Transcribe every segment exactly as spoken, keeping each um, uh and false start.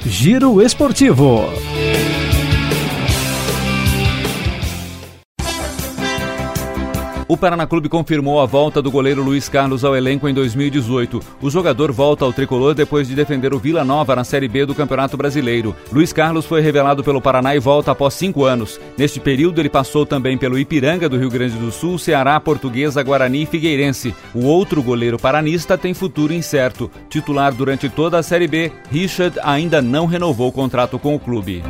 Giro Esportivo. O Paraná Clube confirmou a volta do goleiro Luiz Carlos ao elenco em dois mil e dezoito. O jogador volta ao tricolor depois de defender o Vila Nova na Série B do Campeonato Brasileiro. Luiz Carlos foi revelado pelo Paraná e volta após cinco anos. Neste período, ele passou também pelo Ipiranga do Rio Grande do Sul, Ceará, Portuguesa, Guarani e Figueirense. O outro goleiro paranista tem futuro incerto. Titular durante toda a Série B, Richard ainda não renovou o contrato com o clube.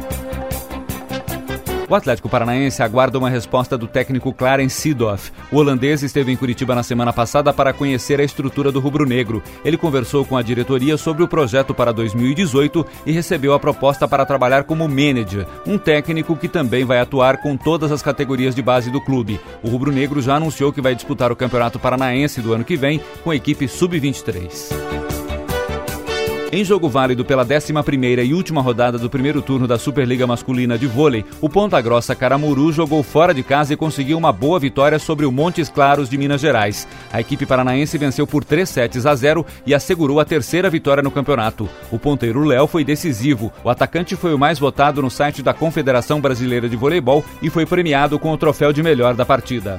O Atlético Paranaense aguarda uma resposta do técnico Clarence Seedorf. O holandês esteve em Curitiba na semana passada para conhecer a estrutura do rubro-negro. Ele conversou com a diretoria sobre o projeto para dois mil e dezoito e recebeu a proposta para trabalhar como manager, um técnico que também vai atuar com todas as categorias de base do clube. O rubro-negro já anunciou que vai disputar o Campeonato Paranaense do ano que vem com a equipe sub vinte e três. Em jogo válido pela décima primeira e última rodada do primeiro turno da Superliga Masculina de Vôlei, o Ponta Grossa Caramuru jogou fora de casa e conseguiu uma boa vitória sobre o Montes Claros de Minas Gerais. A equipe paranaense venceu por três sets a zero e assegurou a terceira vitória no campeonato. O ponteiro Léo foi decisivo. O atacante foi o mais votado no site da Confederação Brasileira de Voleibol e foi premiado com o troféu de melhor da partida.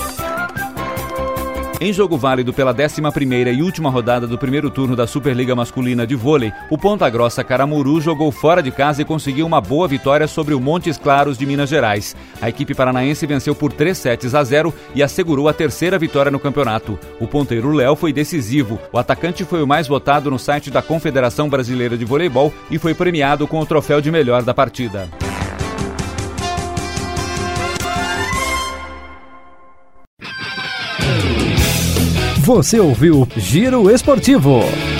Em jogo válido pela décima primeira e última rodada do primeiro turno da Superliga Masculina de Vôlei, o Ponta Grossa Caramuru jogou fora de casa e conseguiu uma boa vitória sobre o Montes Claros de Minas Gerais. A equipe paranaense venceu por três sets a zero e assegurou a terceira vitória no campeonato. O ponteiro Léo foi decisivo. O atacante foi o mais votado no site da Confederação Brasileira de Voleibol e foi premiado com o troféu de melhor da partida. Você ouviu Giro Esportivo.